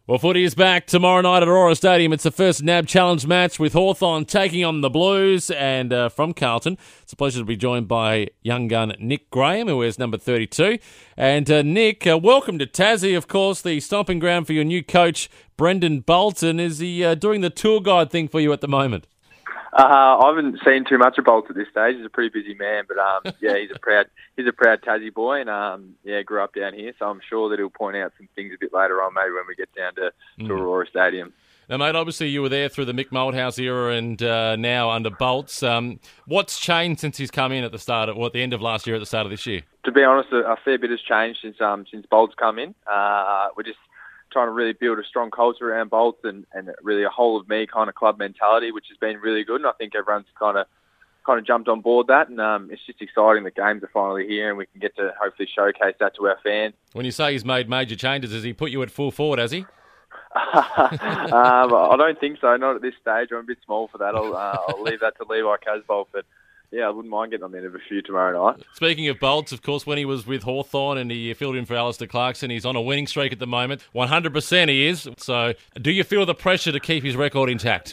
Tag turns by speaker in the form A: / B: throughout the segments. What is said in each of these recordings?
A: Well, footy is back tomorrow night at Aurora Stadium. It's the first NAB Challenge match with Hawthorn taking on the Blues. And from Carlton, it's a pleasure to be joined by young gun Nick Graham, who wears number 32. And Nick, welcome to Tassie, of course, the stomping ground for your new coach, Brendan Bolton. Is he doing the tour guide thing for you at the moment?
B: I haven't seen too much of Bolt at this stage. He's a pretty busy man, but he's a proud Tassie boy, and grew up down here. So I'm sure that he'll point out some things a bit later on, maybe when we get down to Aurora Stadium.
A: Now, mate, obviously you were there through the Mick Malthouse era, and now under Bolts. What's changed since he's come in at the end of last year, at the start of this year?
B: To be honest, a fair bit has changed since Bolt's come in. We're just trying to really build a strong culture around Bolts and really a whole of me kind of club mentality, which has been really good. And I think everyone's kind of jumped on board that. And it's just exciting that games are finally here and we can get to hopefully showcase that to our fans.
A: When you say he's made major changes, has he put you at full forward, has he?
B: I don't think so. Not at this stage. I'm a bit small for that. I'll leave that to Levi Casbolt, but yeah, I wouldn't mind getting on the end of a few tomorrow night.
A: Speaking of Bolts, of course, when he was with Hawthorn and he filled in for Alistair Clarkson, he's on a winning streak at the moment. 100% he is. So do you feel the pressure to keep his record intact?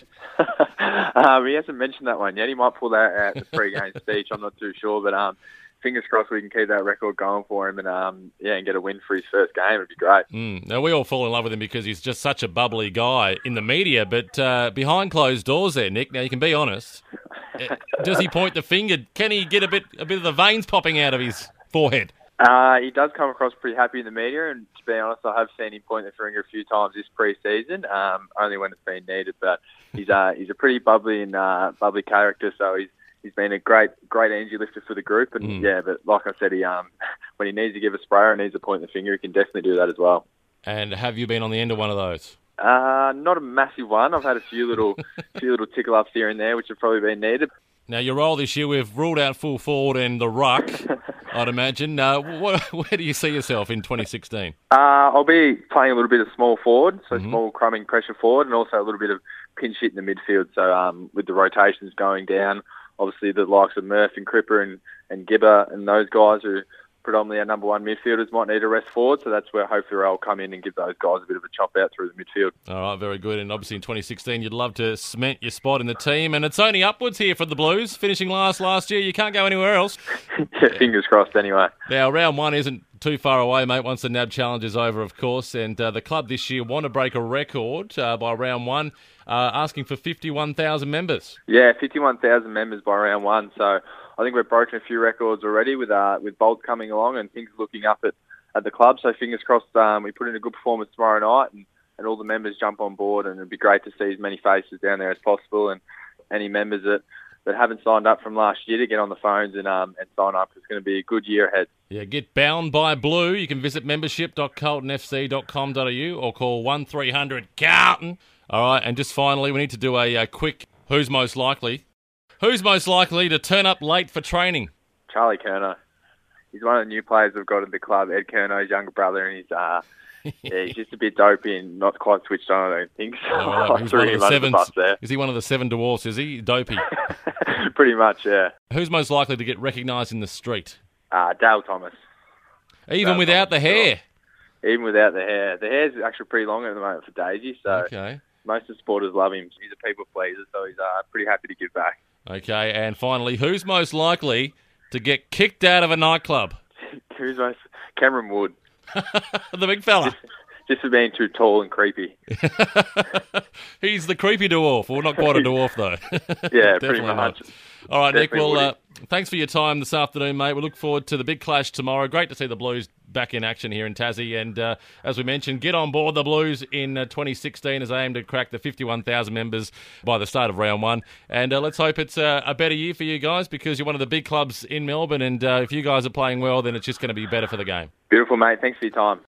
B: He hasn't mentioned that one yet. He might pull that out at the pre-game speech. I'm not too sure, but fingers crossed we can keep that record going for him and get a win for his first game. It'd be great.
A: Now, we all fall in love with him because he's just such a bubbly guy in the media, but behind closed doors there, Nick, now you can be honest. Does he point the finger? Can he get a bit of the veins popping out of his forehead?
B: He does come across pretty happy in the media, and to be honest, I have seen him point the finger a few times this pre-season, only when it's been needed. But he's a pretty bubbly character, so he's been a great energy lifter for the group. And but like I said, when he needs to give a sprayer and needs to point the finger, he can definitely do that as well.
A: And have you been on the end of one of those?
B: Not a massive one. I've had a few little tickle ups here and there, which have probably been needed.
A: Now, your role this year, we've ruled out full forward and the ruck, I'd imagine. Where do you see yourself in 2016?
B: I'll be playing a little bit of small forward, so small crumbing pressure forward, and also a little bit of pinch hit in the midfield. So with the rotations going down, obviously the likes of Murph and Cripper and Gibber and those guys who predominantly our number one midfielders might need a rest forward, so that's where hopefully I'll come in and give those guys a bit of a chop out through the midfield. All
A: right, very good. And obviously in 2016 you'd love to cement your spot in the team, and it's only upwards here for the Blues, finishing last year. You can't go anywhere else.
B: Fingers crossed anyway.
A: Now, round one isn't too far away, mate, once the NAB Challenge is over, of course, and the club this year want to break a record by round one, asking for 51,000 members.
B: Yeah, 51,000 members by round one, so I think we've broken a few records already with Bolt coming along and things looking up at the club. So fingers crossed we put in a good performance tomorrow night and all the members jump on board, and it'd be great to see as many faces down there as possible, and any members that haven't signed up from last year to get on the phones and sign up. It's going to be a good year ahead.
A: Yeah, get bound by blue. You can visit membership.carltonfc.com.au or call 1300 Carlton. All right, and just finally, we need to do a quick who's most likely. Who's most likely to turn up late for training?
B: Charlie Curnow. He's one of the new players we've got at the club, Ed Curnow's younger brother, and he's just a bit dopey and not quite switched on, I don't think. So
A: he's one of the seven, is he one of the seven dwarfs? Is he dopey?
B: Pretty much, yeah.
A: Who's most likely to get recognised in the street?
B: Dale Thomas.
A: Even without the hair?
B: Even without the hair. The hair's actually pretty long at the moment for Daisy, so
A: okay.
B: Most of the supporters love him. He's a people pleaser, so he's pretty happy to give back.
A: Okay, and finally, who's most likely to get kicked out of a nightclub?
B: Cameron Wood.
A: The big fella.
B: Just for being too tall and creepy.
A: He's the creepy dwarf. Well, not quite a dwarf, though.
B: Yeah, pretty much.
A: Not. All right, definitely. Nick, well, thanks for your time this afternoon, mate. We look forward to the big clash tomorrow. Great to see the Blues back in action here in Tassie. And as we mentioned, get on board the Blues in 2016 as they aim to crack the 51,000 members by the start of round one. And let's hope it's a better year for you guys, because you're one of the big clubs in Melbourne. And if you guys are playing well, then it's just going to be better for the game.
B: Beautiful, mate. Thanks for your time.